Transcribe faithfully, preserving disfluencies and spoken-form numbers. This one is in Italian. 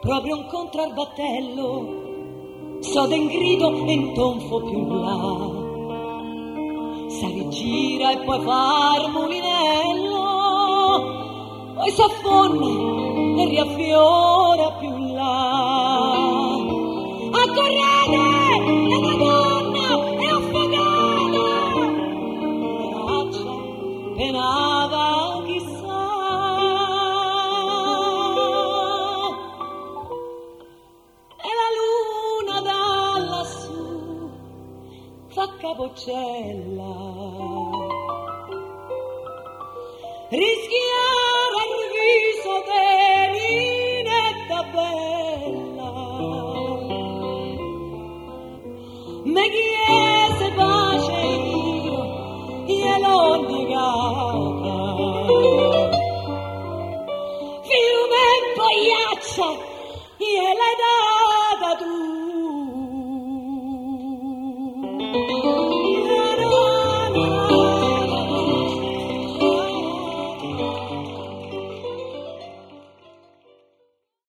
proprio un contrarbattello, so den grido e un tonfo più là, sa rigira e poi far mulinello, poi s'affonda e riaffiora più là. Accorrete, è una donna, è affogata, la braccia penava chissà. E la luna da lassù fa capocella, rischiara il viso dell'inetta bella, me chiese pace io, gliel'ho negata, fiume in pagliaccia gliel'hai data.